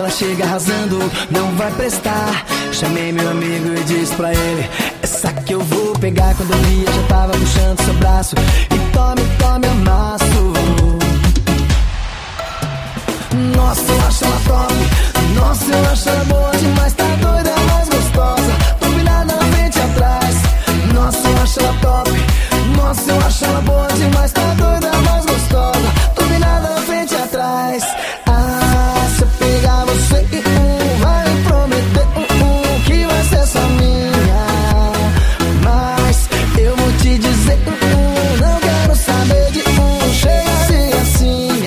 ela chega arrasando, não vai prestar. Chamei meu amigo e disse pra ele: essa que eu vou pegar. Quando eu vi, eu já tava puxando seu braço. E tome, tome, amasso. Nossa, eu acho ela top. Nossa, eu acho ela boa demais. Tá doida, mais gostosa. Turbinada na frente e atrás. Nossa, eu acho ela top. Nossa, eu acho ela boa demais. Tá doida, mais gostosa. Turbinada na frente e atrás. Ah, se eu pegar você vai me prometer que vai ser só minha. Mas eu vou te dizer não quero saber de chega a ser assim.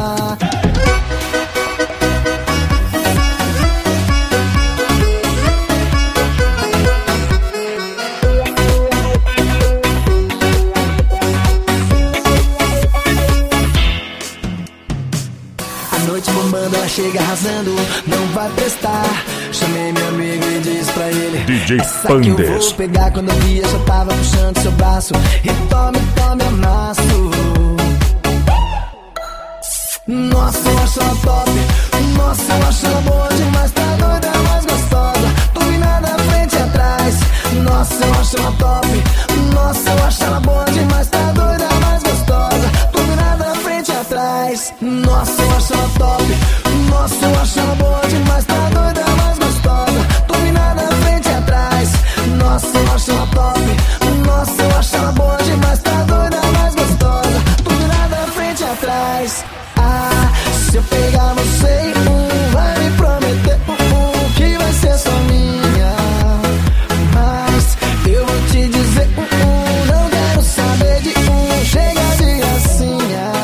Noite bombando, ela chega arrasando, não vai prestar. Chamei meu amigo e disse pra ele: DJ essa que eu vou pegar. Quando eu vi, eu já tava puxando seu braço. E tome, tome, amasso. Nossa, eu acho ela top. Nossa, eu acho ela boa demais. Tá doida, mais gostosa. Turbinada na frente e atrás. Nossa, eu acho ela top. Nossa, eu acho ela boa demais. Tá doida, mais gostosa. Turbinada na frente e atrás. Nossa, eu acho ela top. Nossa, eu acho ela boa demais. Tá doida, mais gostosa. Turbinada na frente e atrás. Nossa, eu acho ela top. Nossa, eu acho ela boa demais. Tá doida, mais gostosa. Turbinada na frente e atrás. Ah, se eu pegar você vai me prometer que vai ser só minha. Mas eu vou te dizer não quero saber de chega de assim.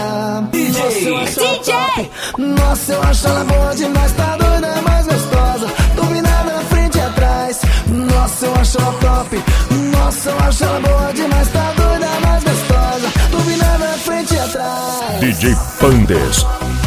Nossa, eu acho ela boa demais. Tá doida, mais gostosa. Turbinada na frente e atrás. Nossa, eu acho ela top. Nossa, eu acho ela boa demais. Tá doida, mais gostosa. Turbinada na frente e atrás. DJ Pandes.